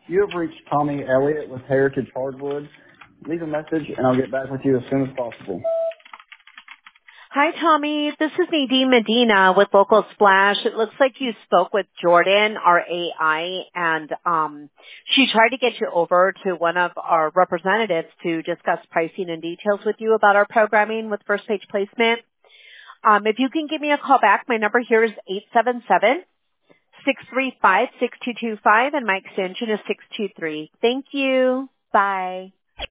You have reached Tommy Elliott with Heritage Hardwood. Leave a message and I'll get back with you as soon as possible. Hi, Tommy. This is Nadine Medina with Local Splash. It looks like you spoke with Jordan, our AI, and she tried to get you over to one of our representatives to discuss pricing and details with you about our programming with First Page Placement. If you can give me a call back, my number here is 877-635-6225, and my extension is 623. Thank you. Bye.